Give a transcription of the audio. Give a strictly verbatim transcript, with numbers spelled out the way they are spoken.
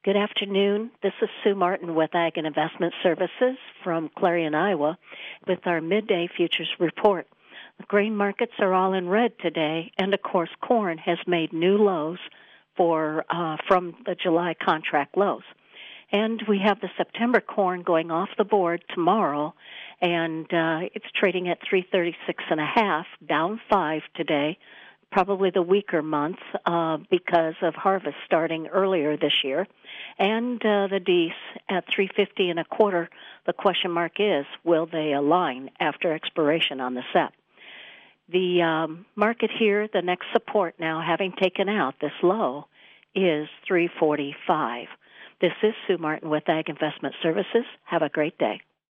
Good afternoon. This is Sue Martin with Ag and Investment Services from Clarion, Iowa, with our midday futures report. The grain markets are all in red today, and of course, corn has made new lows for uh, from the July contract lows. And we have the September corn going off the board tomorrow, and uh, it's trading at three thirty-six and a half, down five today. Probably the weaker month uh, because of harvest starting earlier this year. And uh, the D's at three fifty and a quarter. The question mark is, will they align after expiration on the S E P? The um, market here, the next support now, having taken out this low, is three forty-five. This is Sue Martin with Ag Investment Services. Have a great day.